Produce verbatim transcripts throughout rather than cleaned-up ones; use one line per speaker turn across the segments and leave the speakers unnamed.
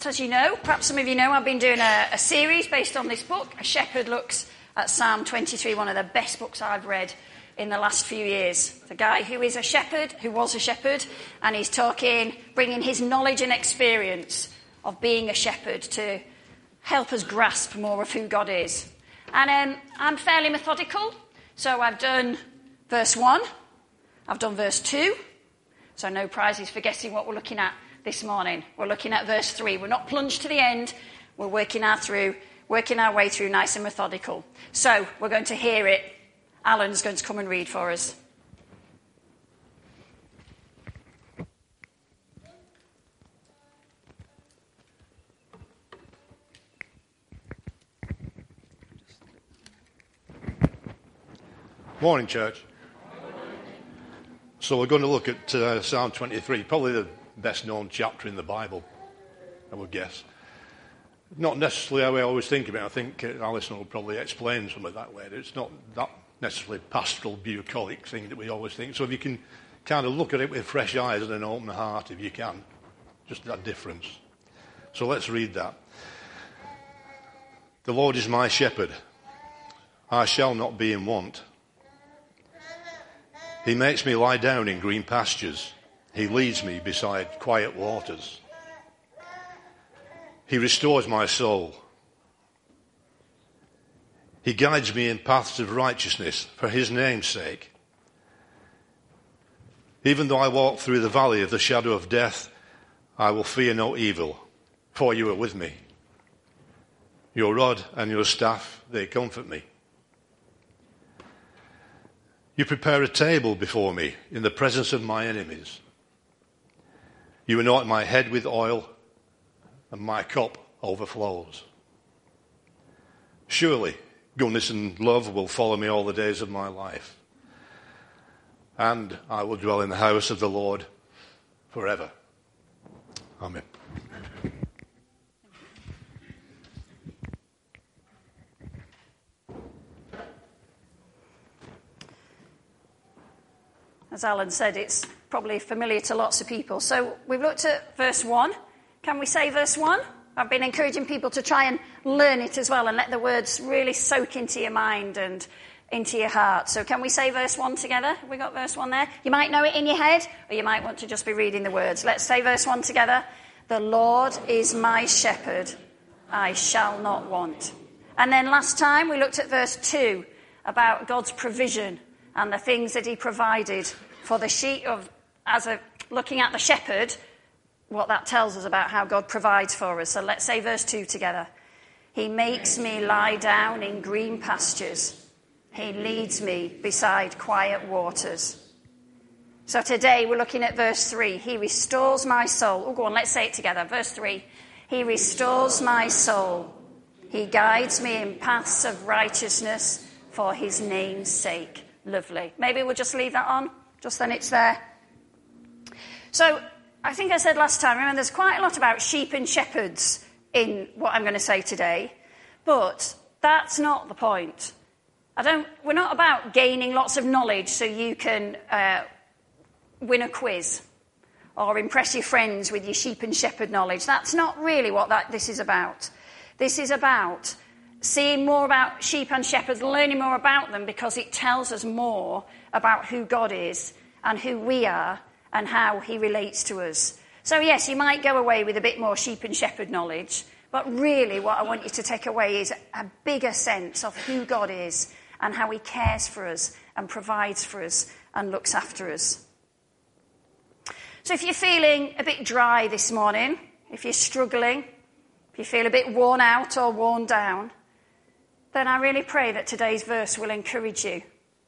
perhaps as you know, perhaps some of you know, I've been doing a, a series based on this book. A Shepherd Looks at Psalm twenty-three, one of the best books I've read in the last few years. The guy who is a shepherd, who was a shepherd, and he's talking, bringing his knowledge and experience of being a shepherd to help us grasp more of who God is. And um, I'm fairly methodical, so I've done verse one, I've done verse two, so no prizes for guessing what we're looking at this morning. We're looking at verse three. We're not plunged to the end, we're working our through, working our way through nice and methodical. So we're going to hear it. Alan's going to come and read for us.
Morning, church. So we're going to look at uh, Psalm twenty-three, probably the best known chapter in the Bible, I would guess. Not necessarily how we always think about it. I think uh, Alison will probably explain some of that later. It's not that necessarily pastoral, bucolic thing that we always think. So if you can kind of look at it with fresh eyes and an open heart, if you can, just that difference. So let's read that. The Lord is my shepherd. I shall not be in want. He makes me lie down in green pastures. He leads me beside quiet waters. He restores my soul. He guides me in paths of righteousness for his name's sake. Even though I walk through the valley of the shadow of death, I will fear no evil, for you are with me. Your rod and your staff, they comfort me. You prepare a table before me in the presence of my enemies. You anoint my head with oil, and my cup overflows. Surely, goodness and love will follow me all the days of my life, and I will dwell in the house of the Lord forever. Amen.
As Alan said, it's probably familiar to lots of people. So we've looked at verse one. Can we say verse one? I've been encouraging people to try and learn it as well and let the words really soak into your mind and into your heart. So can we say verse one together? Have we got verse one there? You might know it in your head, or you might want to just be reading the words. Let's say verse one together. The Lord is my shepherd. I shall not want. And then last time we looked at verse two about God's provision and the things that he provided for the sheep of, as a, looking at the shepherd, what that tells us about how God provides for us. So let's say verse two together. He makes me lie down in green pastures. He leads me beside quiet waters. So today we're looking at verse three. He restores my soul. Oh, go on, let's say it together. Verse three. He restores my soul. He guides me in paths of righteousness for his name's sake. Lovely. Maybe we'll just leave that on, just then it's there. So I think I said last time, remember, there's quite a lot about sheep and shepherds in what I'm going to say today, but that's not the point. I don't. We're not about gaining lots of knowledge so you can uh, win a quiz or impress your friends with your sheep and shepherd knowledge. That's not really what that this is about. This is about seeing more about sheep and shepherds, learning more about them, because it tells us more about who God is and who we are and how he relates to us. So yes, you might go away with a bit more sheep and shepherd knowledge, but really what I want you to take away is a bigger sense of who God is and how he cares for us and provides for us and looks after us. So if you're feeling a bit dry this morning, if you're struggling, if you feel a bit worn out or worn down, then I really pray that today's verse will encourage you.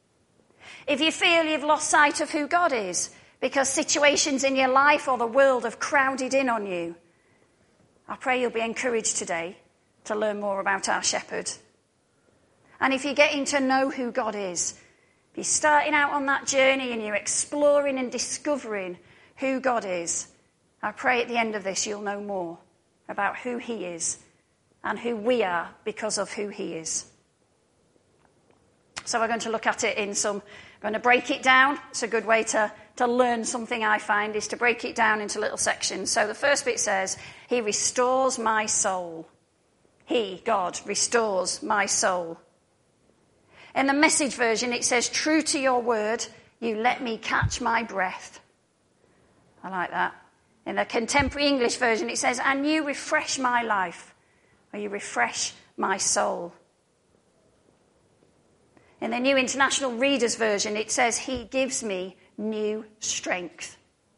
If you feel you've lost sight of who God is because situations in your life or the world have crowded in on you, I pray you'll be encouraged today to learn more about our shepherd. And if you're getting to know who God is, if you're starting out on that journey and you're exploring and discovering who God is, I pray at the end of this you'll know more about who he is and who we are because of who he is. So we're going to look at it in some, I'm going to break it down. It's a good way to, to learn something, I find, is to break it down into little sections. So the first bit says, he restores my soul. He, God, restores my soul. In the Message version, it says, true to your word, you let me catch my breath. I like that. In the Contemporary English version, it says, and you refresh my life, or you refresh my soul. In the New International Reader's version, it says, he gives me new strength.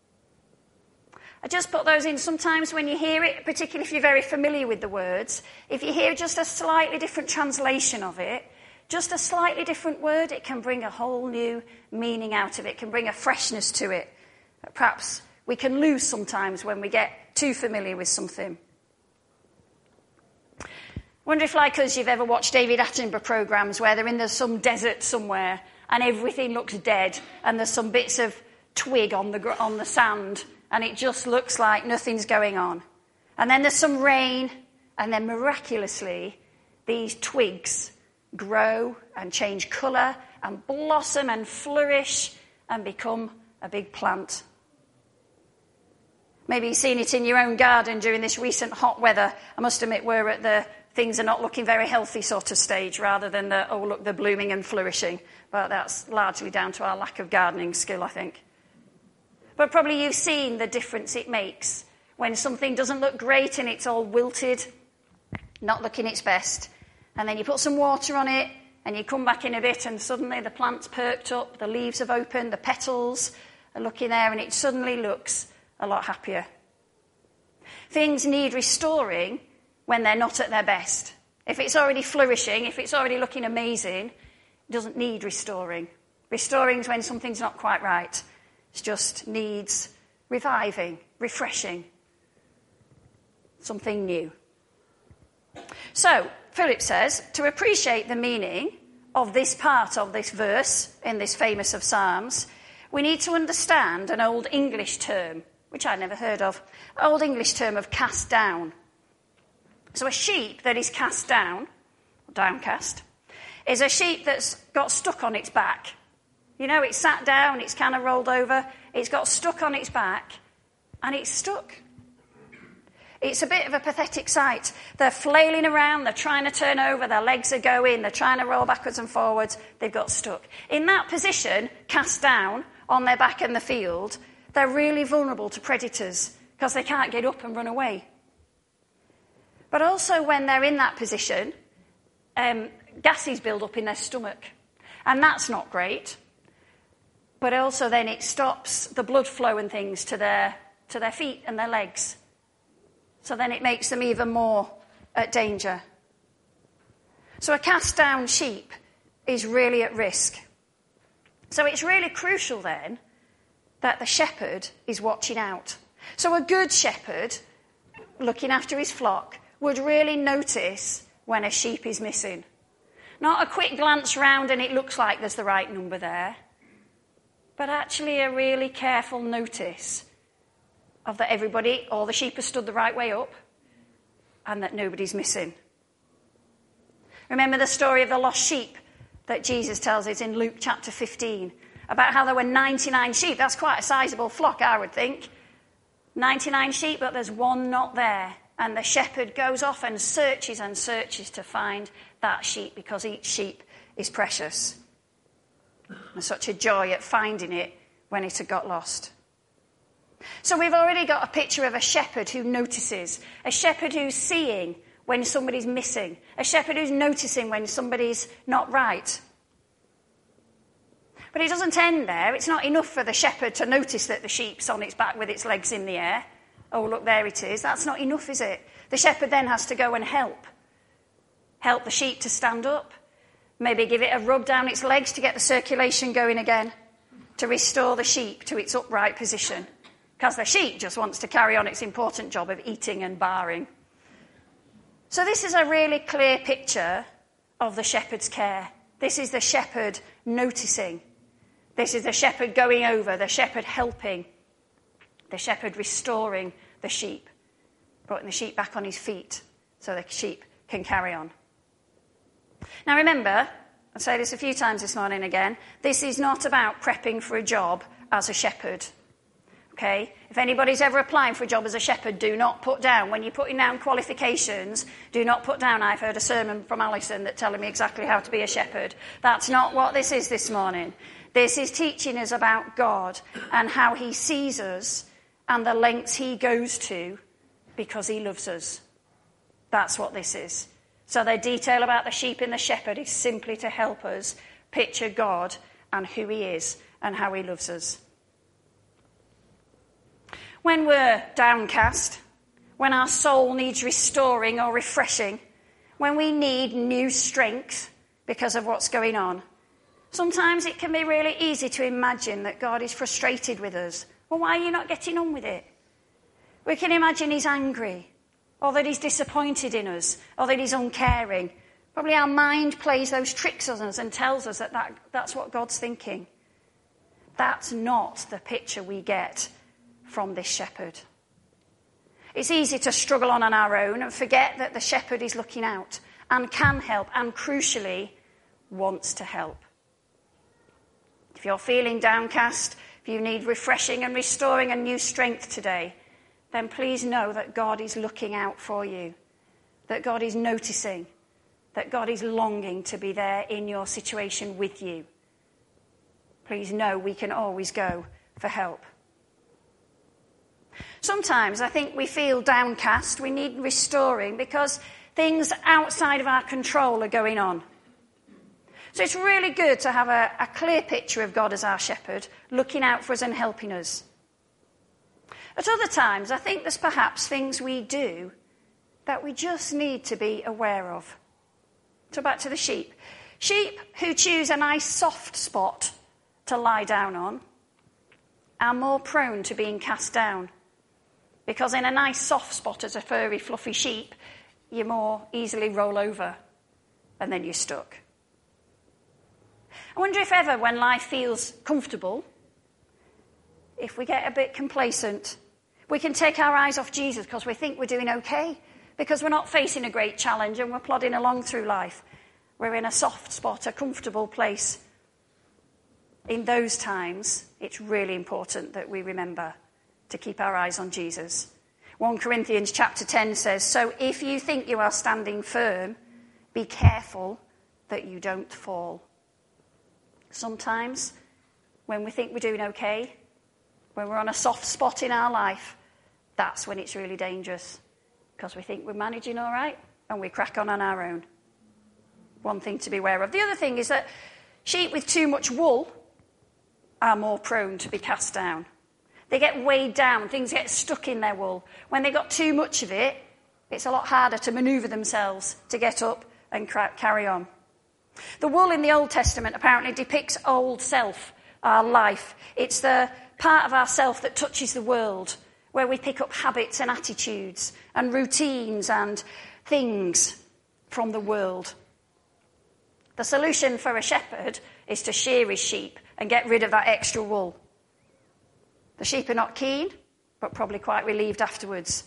I just put those in. Sometimes when you hear it, particularly if you're very familiar with the words, if you hear just a slightly different translation of it, just a slightly different word, it can bring a whole new meaning out of it, it can bring a freshness to it. Perhaps we can lose sometimes when we get too familiar with something. I wonder if, like us, you've ever watched David Attenborough programmes where they're in some desert somewhere and everything looks dead and there's some bits of twig on the, on the sand and it just looks like nothing's going on. And then there's some rain and then miraculously these twigs grow and change colour and blossom and flourish and become a big plant. Maybe you've seen it in your own garden during this recent hot weather. I must admit we're at the things are not looking very healthy sort of stage rather than the, oh, look, they're blooming and flourishing. But that's largely down to our lack of gardening skill, I think. But probably you've seen the difference it makes when something doesn't look great and it's all wilted, not looking its best. And then you put some water on it and you come back in a bit and suddenly the plant's perked up, the leaves have opened, the petals are looking there and it suddenly looks a lot happier. Things need restoring when they're not at their best. If it's already flourishing, if it's already looking amazing, it doesn't need restoring. Restoring is when something's not quite right. It just needs reviving, refreshing, something new. So, Philip says, to appreciate the meaning of this part of this verse in this famous of Psalms, we need to understand an Old English term, which I'd never heard of, Old English term of cast down. So a sheep that is cast down, or downcast, is a sheep that's got stuck on its back. You know, it's sat down, it's kind of rolled over, it's got stuck on its back, and it's stuck. It's a bit of a pathetic sight. They're flailing around, they're trying to turn over, their legs are going, they're trying to roll backwards and forwards, they've got stuck. In that position, cast down on their back in the field, they're really vulnerable to predators because they can't get up and run away. But also when they're in that position, um, gases build up in their stomach. And that's not great. But also then it stops the blood flow and things to their, to their feet and their legs. So then it makes them even more at danger. So a cast-down sheep is really at risk. So it's really crucial then that the shepherd is watching out. So a good shepherd, looking after his flock, would really notice when a sheep is missing. Not a quick glance round and it looks like there's the right number there, but actually a really careful notice of that everybody, all the sheep have stood the right way up and that nobody's missing. Remember the story of the lost sheep that Jesus tells us in Luke chapter fifteen, about how there were ninety-nine sheep. That's quite a sizable flock, I would think. ninety-nine sheep, but there's one not there. And the shepherd goes off and searches and searches to find that sheep because each sheep is precious. And such a joy at finding it when it had got lost. So we've already got a picture of a shepherd who notices, a shepherd who's seeing when somebody's missing, a shepherd who's noticing when somebody's not right. But it doesn't end there. It's not enough for the shepherd to notice that the sheep's on its back with its legs in the air. Oh, look, there it is. That's not enough, is it? The shepherd then has to go and help. Help the sheep to stand up. Maybe give it a rub down its legs to get the circulation going again. To restore the sheep to its upright position. Because the sheep just wants to carry on its important job of eating and barring. So this is a really clear picture of the shepherd's care. This is the shepherd noticing. This is the shepherd going over, the shepherd helping. The shepherd restoring the sheep, putting the sheep back on his feet so the sheep can carry on. Now remember, I'll say this a few times this morning again, this is not about prepping for a job as a shepherd. Okay? If anybody's ever applying for a job as a shepherd, do not put down, when you're putting down qualifications, do not put down, I've heard a sermon from Alison that telling me exactly how to be a shepherd. That's not what this is this morning. This is teaching us about God and how he sees us and the lengths he goes to because he loves us. That's what this is. So the detail about the sheep and the shepherd is simply to help us picture God and who he is and how he loves us. When we're downcast, when our soul needs restoring or refreshing, when we need new strength because of what's going on, sometimes it can be really easy to imagine that God is frustrated with us. Well, why are you not getting on with it? We can imagine he's angry, or that he's disappointed in us, or that he's uncaring. Probably our mind plays those tricks on us and tells us that, that that's what God's thinking. That's not the picture we get from this shepherd. It's easy to struggle on on our own and forget that the shepherd is looking out and can help and, crucially, wants to help. If you're feeling downcast, if you need refreshing and restoring and new strength today, then please know that God is looking out for you, that God is noticing, that God is longing to be there in your situation with you. Please know we can always go for help. Sometimes I think we feel downcast, we need restoring because things outside of our control are going on. So it's really good to have a, a clear picture of God as our shepherd, looking out for us and helping us. At other times, I think there's perhaps things we do that we just need to be aware of. So back to the sheep. Sheep who choose a nice soft spot to lie down on are more prone to being cast down. Because in a nice soft spot as a furry, fluffy sheep, you more easily roll over and then you're stuck. I wonder if ever when life feels comfortable, if we get a bit complacent, we can take our eyes off Jesus because we think we're doing okay, because we're not facing a great challenge and we're plodding along through life. We're in a soft spot, a comfortable place. In those times, it's really important that we remember to keep our eyes on Jesus. First Corinthians chapter ten says, "So if you think you are standing firm, be careful that you don't fall." Sometimes, when we think we're doing okay, when we're on a soft spot in our life, that's when it's really dangerous, because we think we're managing all right and we crack on on our own. One thing to be aware of. The other thing is that sheep with too much wool are more prone to be cast down. They get weighed down, things get stuck in their wool. When they've got too much of it, it's a lot harder to manoeuvre themselves to get up and carry on. The wool in the Old Testament apparently depicts old self, our life. It's the part of ourself that touches the world, where we pick up habits and attitudes and routines and things from the world. The solution for a shepherd is to shear his sheep and get rid of that extra wool. The sheep are not keen, but probably quite relieved afterwards.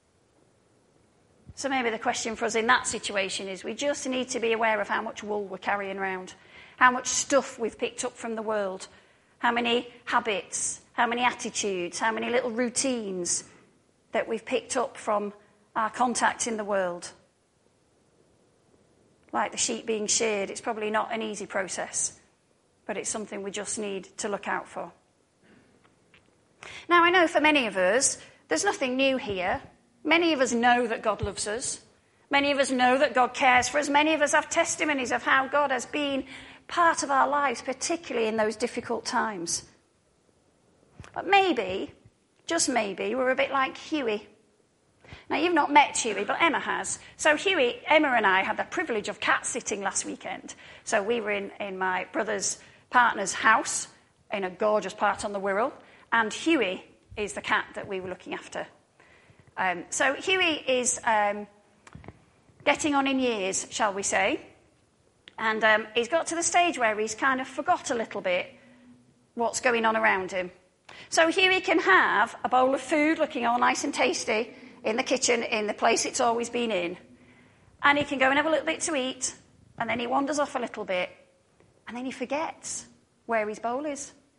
So maybe the question for us in that situation is we just need to be aware of how much wool we're carrying around, how much stuff we've picked up from the world, how many habits, how many attitudes, how many little routines that we've picked up from our contacts in the world. Like the sheep being sheared, it's probably not an easy process, but it's something we just need to look out for. Now, I know for many of us, there's nothing new here. Many of us know that God loves us. Many of us know that God cares for us. Many of us have testimonies of how God has been part of our lives, particularly in those difficult times. But maybe, just maybe, we're a bit like Huey. Now, you've not met Huey, but Emma has. So Huey, Emma and I had the privilege of cat sitting last weekend. So we were in, in my brother's partner's house in a gorgeous part on the Wirral, and Huey is the cat that we were looking after. Um, so Huey is um, getting on in years, shall we say, and um, he's got to the stage where he's kind of forgot a little bit what's going on around him. So Huey can have a bowl of food looking all nice and tasty in the kitchen, in the place it's always been in, and he can go and have a little bit to eat, and then he wanders off a little bit, and then he forgets where his bowl is.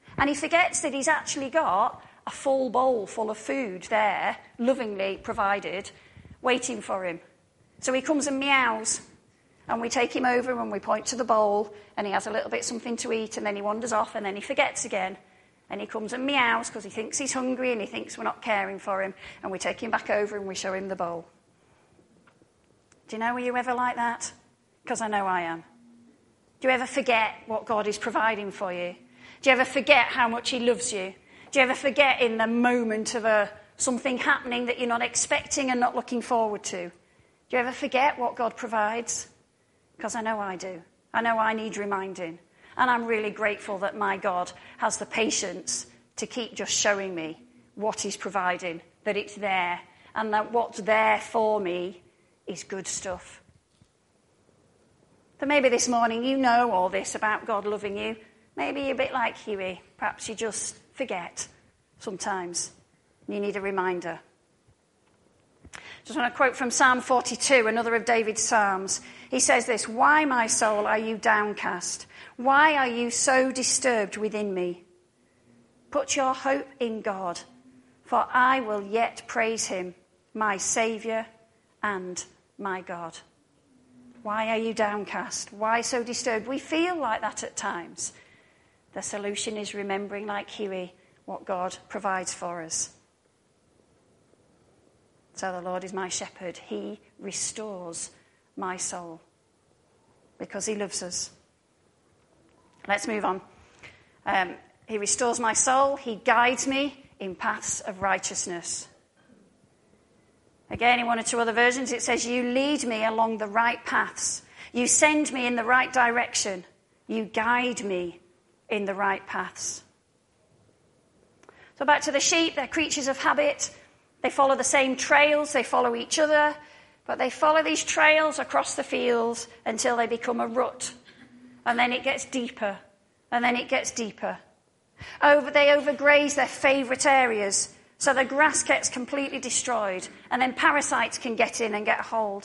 And he forgets that he's actually got a full bowl full of food there, lovingly provided, waiting for him. So he comes and meows, and we take him over and we point to the bowl, and he has a little bit something to eat, and then he wanders off, and then he forgets again. And he comes and meows because he thinks he's hungry and he thinks we're not caring for him, and we take him back over and we show him the bowl. Do you know, were you ever like that? Because I know I am. Do you ever forget what God is providing for you? Do you ever forget how much he loves you? Do you ever forget in the moment of a, something happening that you're not expecting and not looking forward to? Do you ever forget what God provides? Because I know I do. I know I need reminding. And I'm really grateful that my God has the patience to keep just showing me what he's providing, that it's there, and that what's there for me is good stuff. So maybe this morning you know all this about God loving you. Maybe you're a bit like Huey. Perhaps you just forget sometimes. You need a reminder. Just want to quote from Psalm forty-two, another of David's psalms. He says this, "Why, my soul, are you downcast? Why are you so disturbed within me? Put your hope in God, for I will yet praise him, my Saviour and my God." Why are you downcast? Why so disturbed? We feel like that at times. The solution is remembering, like Huey, what God provides for us. So the Lord is my shepherd. He restores my soul because he loves us. Let's move on. Um, he restores my soul. He guides me in paths of righteousness. Again, in one or two other versions, it says, "You lead me along the right paths. You send me in the right direction. You guide me in the right paths." So back to the sheep, they're creatures of habit. They follow the same trails. They follow each other. But they follow these trails across the fields until they become a rut. And then it gets deeper. And then it gets deeper. Over, they overgraze their favourite areas. So the grass gets completely destroyed, and then parasites can get in and get a hold.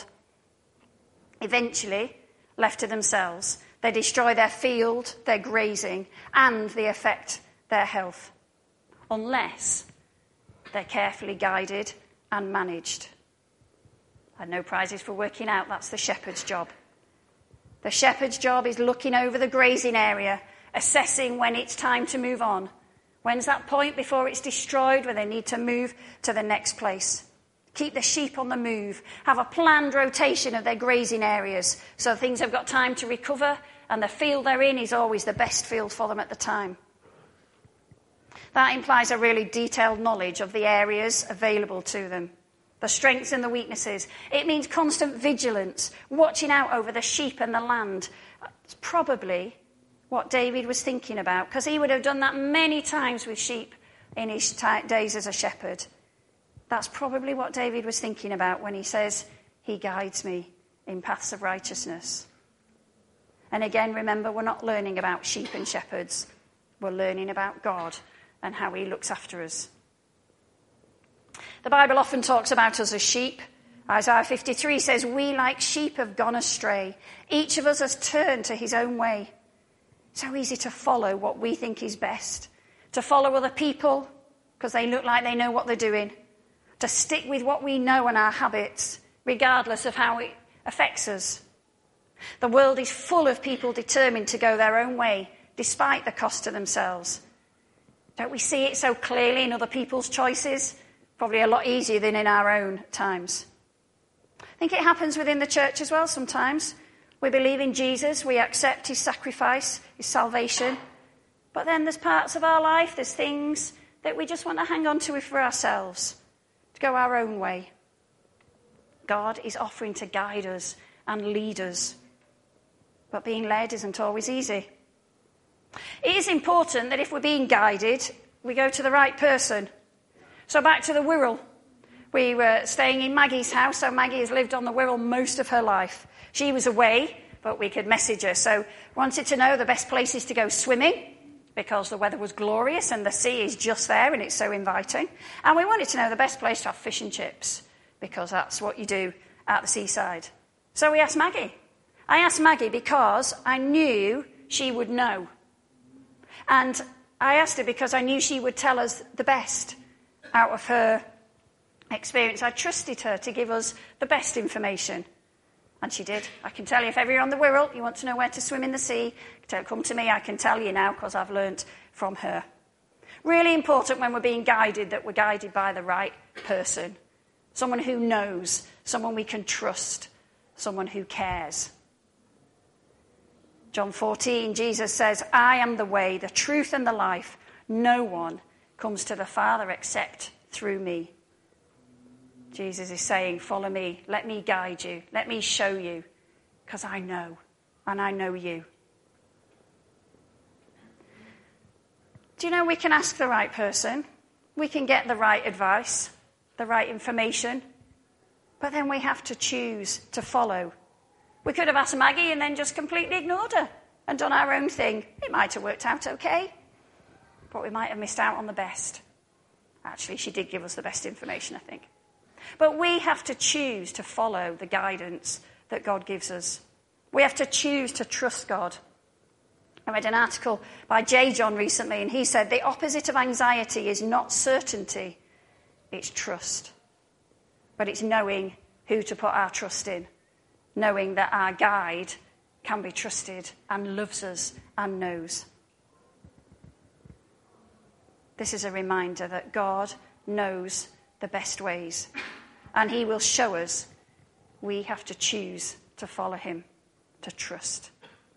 Eventually, left to themselves, they destroy their field, their grazing, and they affect their health, unless they're carefully guided and managed. And no prizes for working out, that's the shepherd's job. The shepherd's job is looking over the grazing area, assessing when it's time to move on. When's that point before it's destroyed where they need to move to the next place? Keep the sheep on the move. Have a planned rotation of their grazing areas so things have got time to recover, and the field they're in is always the best field for them at the time. That implies a really detailed knowledge of the areas available to them, the strengths and the weaknesses. It means constant vigilance, watching out over the sheep and the land. It's probably what David was thinking about, because he would have done that many times with sheep in his t- days as a shepherd. That's probably what David was thinking about when he says, "He guides me in paths of righteousness." And again, remember, we're not learning about sheep and shepherds. We're learning about God and how he looks after us. The Bible often talks about us as sheep. Isaiah fifty-three says, "We like sheep have gone astray. Each of us has turned to his own way." So easy to follow what we think is best, to follow other people because they look like they know what they're doing, to stick with what we know and our habits, regardless of how it affects us. The world is full of people determined to go their own way, despite the cost to themselves. Don't we see it so clearly in other people's choices? Probably a lot easier than in our own times. I think it happens within the church as well sometimes. We believe in Jesus, we accept his sacrifice, his salvation. But then there's parts of our life, there's things that we just want to hang on to for ourselves, to go our own way. God is offering to guide us and lead us. But being led isn't always easy. It is important that if we're being guided, we go to the right person. So back to the Wirral. We were staying in Maggie's house, so Maggie has lived on the Wirral most of her life. She was away, but we could message her. So wanted to know the best places to go swimming, because the weather was glorious and the sea is just there and it's so inviting. And we wanted to know the best place to have fish and chips, because that's what you do at the seaside. So we asked Maggie. I asked Maggie because I knew she would know. And I asked her because I knew she would tell us the best out of her experience. I trusted her to give us the best information. And she did. I can tell you, if ever you're on the Wirral, you want to know where to swim in the sea, come to me, I can tell you now because I've learnt from her. Really important when we're being guided that we're guided by the right person. Someone who knows, someone we can trust, someone who cares. John fourteen, Jesus says, I am the way, the truth and the life. No one comes to the Father except through me. Jesus is saying, follow me, let me guide you, let me show you, because I know, and I know you. Do you know we can ask the right person? We can get the right advice, the right information, but then we have to choose to follow. We could have asked Maggie and then just completely ignored her and done our own thing. It might have worked out okay, but we might have missed out on the best. Actually, she did give us the best information, I think. But we have to choose to follow the guidance that God gives us. We have to choose to trust God. I read an article by J. John recently, and he said, the opposite of anxiety is not certainty, it's trust. But it's knowing who to put our trust in. Knowing that our guide can be trusted and loves us and knows. This is a reminder that God knows the best ways, and he will show us. We have to choose to follow him, to trust.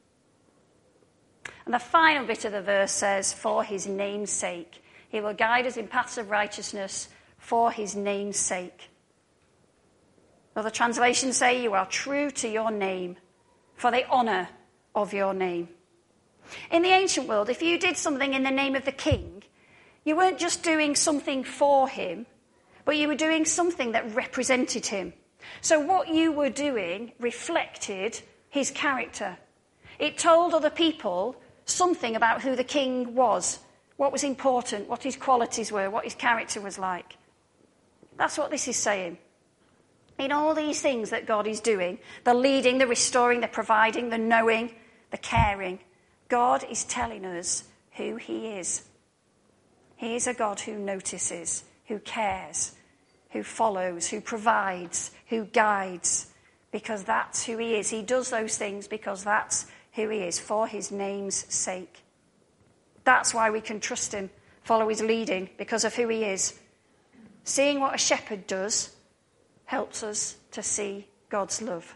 And the final bit of the verse says, for his name's sake. He will guide us in paths of righteousness for his name's sake. Other translations say, you are true to your name, for the honour of your name. In the ancient world, if you did something in the name of the king, you weren't just doing something for him, but you were doing something that represented him. So what you were doing reflected his character. It told other people something about who the king was, what was important, what his qualities were, what his character was like. That's what this is saying. In all these things that God is doing, the leading, the restoring, the providing, the knowing, the caring, God is telling us who he is. He is a God who notices, who cares, who follows, who provides, who guides, because that's who he is. He does those things because that's who he is, for his name's sake. That's why we can trust him, follow his leading, because of who he is. Seeing what a shepherd does helps us to see God's love.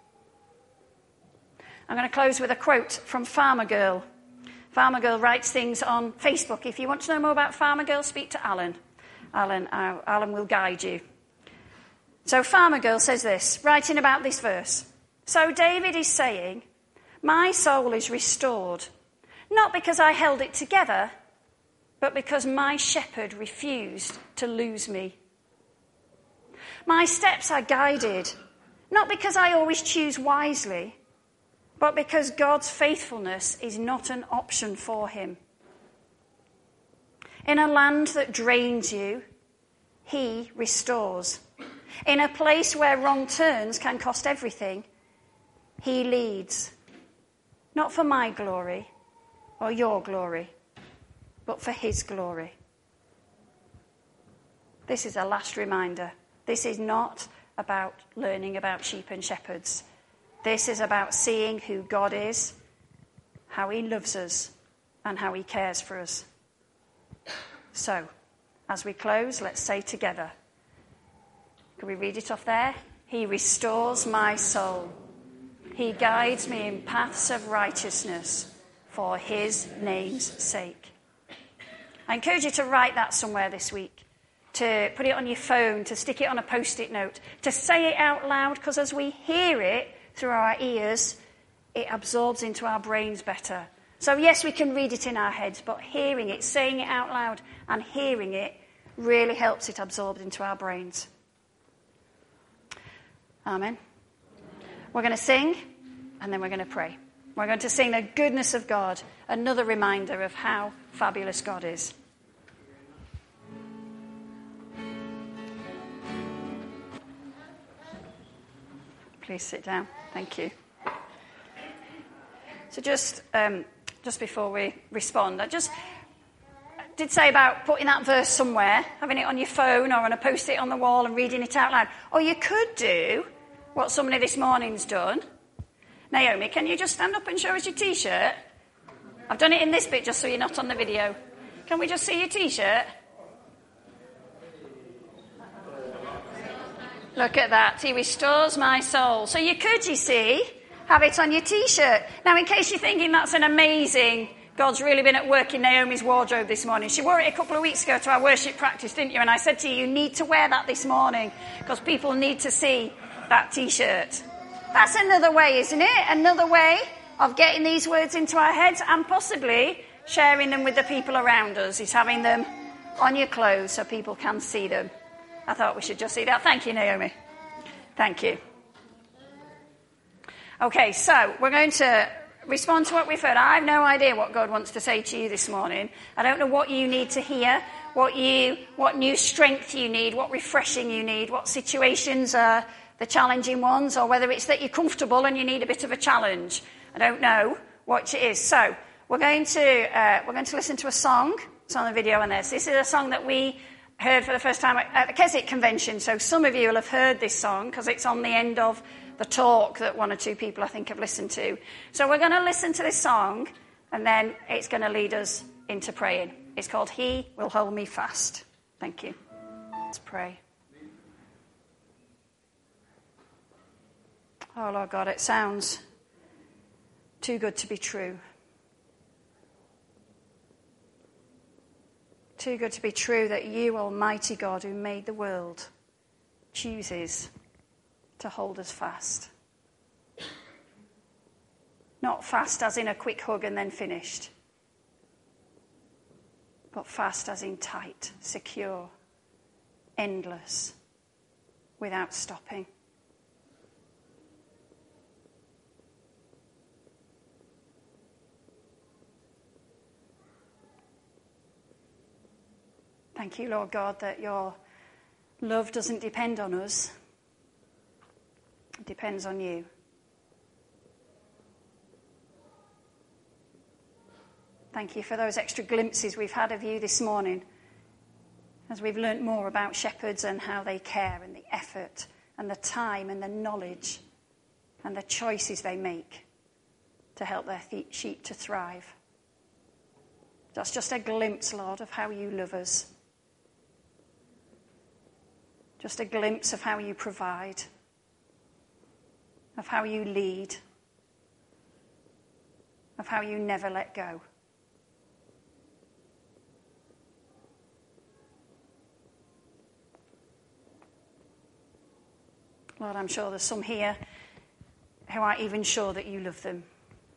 I'm going to close with a quote from Farmer Girl. Farmer Girl writes things on Facebook. If you want to know more about Farmer Girl, speak to Alan. Alan, uh, Alan will guide you. So Farmer Girl says this, writing about this verse. So David is saying, my soul is restored, not because I held it together, but because my shepherd refused to lose me. My steps are guided, not because I always choose wisely, but because God's faithfulness is not an option for him. In a land that drains you, he restores. In a place where wrong turns can cost everything, he leads. Not for my glory or your glory, but for his glory. This is a last reminder. This is not about learning about sheep and shepherds. This is about seeing who God is, how he loves us, and how he cares for us. So, as we close, let's say together. Can we read it off there? He restores my soul. He guides me in paths of righteousness for his name's sake. I encourage you to write that somewhere this week, to put it on your phone, to stick it on a post-it note, to say it out loud, because as we hear it through our ears, it absorbs into our brains better. So yes, we can read it in our heads, but hearing it, saying it out loud and hearing it really helps it absorb into our brains. Amen. We're going to sing, and then we're going to pray. We're going to sing the goodness of God, another reminder of how fabulous God is. Please sit down. Thank you. So just um, just before we respond, I just did say about putting that verse somewhere, having it on your phone or on a post-it on the wall and reading it out loud. Or you could do what somebody this morning's done. Naomi, can you just stand up and show us your T-shirt? I've done it in this bit just so you're not on the video. Can we just see your T-shirt? Look at that. He restores my soul. So you could, you see, have it on your T-shirt. Now, in case you're thinking that's an amazing... God's really been at work in Naomi's wardrobe this morning. She wore it a couple of weeks ago to our worship practice, didn't you? And I said to you, you need to wear that this morning because people need to see that T-shirt. That's another way, isn't it? Another way of getting these words into our heads and possibly sharing them with the people around us is having them on your clothes so people can see them. I thought we should just see that. Thank you, Naomi. Thank you. Okay, so we're going to respond to what we've heard. I have no idea what God wants to say to you this morning. I don't know what you need to hear, what you, what new strength you need, what refreshing you need, what situations are the challenging ones, or whether it's that you're comfortable and you need a bit of a challenge. I don't know what it is. So we're going to uh, we're going to listen to a song. It's on the video on this. This is a song that we heard for the first time at the Keswick Convention. So some of you will have heard this song because it's on the end of the talk that one or two people I think have listened to. So we're going to listen to this song and then it's going to lead us into praying. It's called He Will Hold Me Fast. Thank you. Let's pray. Oh, Lord God, it sounds too good to be true. Too good to be true that you, Almighty God, who made the world, chooses to hold us fast. Not fast as in a quick hug and then finished, but fast as in tight, secure, endless, without stopping. Thank you, Lord God, that your love doesn't depend on us. It depends on you. Thank you for those extra glimpses we've had of you this morning as we've learnt more about shepherds and how they care and the effort and the time and the knowledge and the choices they make to help their sheep to thrive. That's just a glimpse, Lord, of how you love us. Just a glimpse of how you provide, of how you lead, of how you never let go. Lord, I'm sure there's some here who aren't even sure that you love them.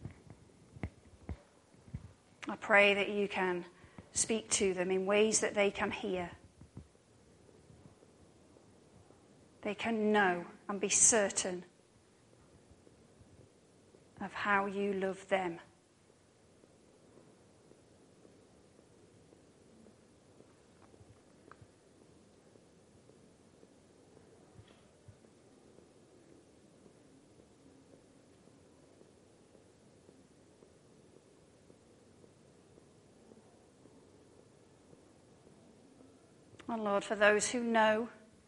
I pray that you can speak to them in ways that they can hear. They can know and be certain of how you love them. And Lord, for those who know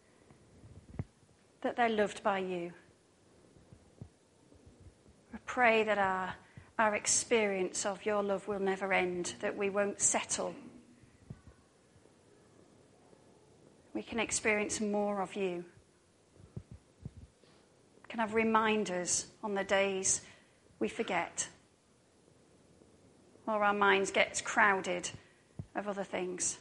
that they're loved by you, I pray that our, our experience of your love will never end, that we won't settle. We can experience more of you. We can have reminders on the days we forget, or our minds get crowded of other things.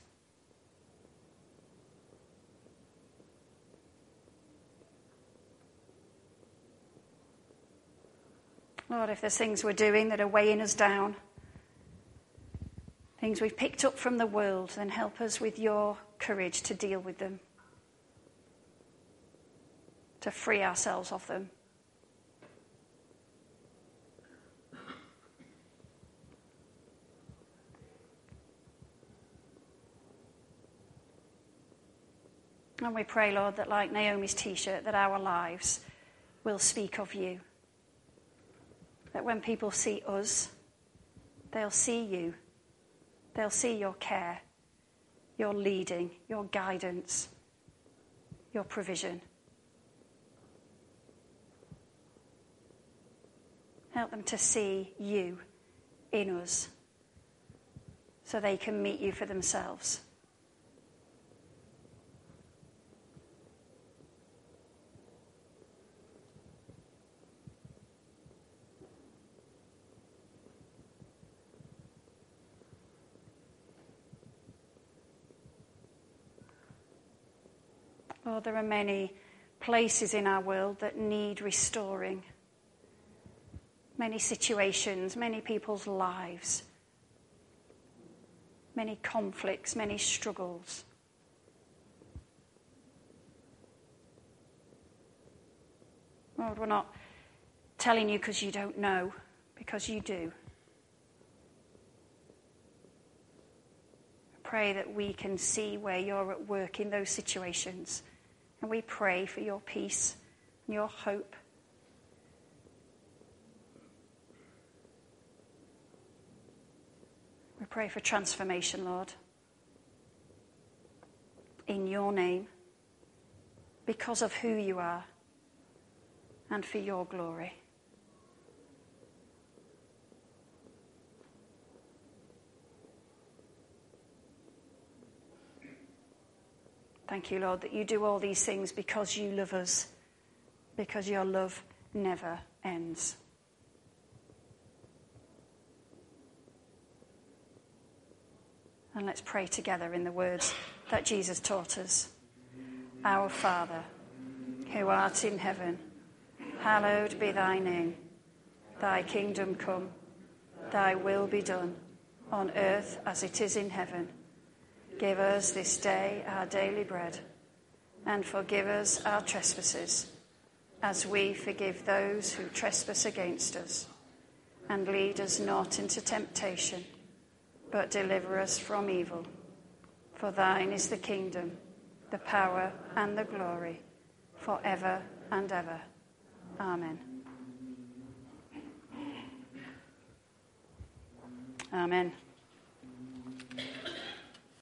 Lord, if there's things we're doing that are weighing us down, things we've picked up from the world, then help us with your courage to deal with them, to free ourselves of them. And we pray, Lord, that like Naomi's T-shirt, that our lives will speak of you. That when people see us, they'll see you. They'll see your care. your leading, your guidance, your provision. Help them to see you in us so they can meet you for themselves. Lord, there are many places in our world that need restoring. Many situations, many people's lives, many conflicts, many struggles. Lord, we're not telling you because you don't know, because you do. Pray that we can see where you're at work in those situations. And we pray for your peace and your hope. We pray for transformation, Lord. In your name, because of who you are, and for your glory. Thank you, Lord, that you do all these things because you love us, because your love never ends. And let's pray together in the words that Jesus taught us. Our Father, who art in heaven, hallowed be thy name. Thy kingdom come, thy will be done, on earth as it is in heaven. Give us this day our daily bread, and forgive us our trespasses, as we forgive those who trespass against us. And lead us not into temptation, but deliver us from evil. For thine is the kingdom, the power, and the glory, forever and ever. Amen. Amen.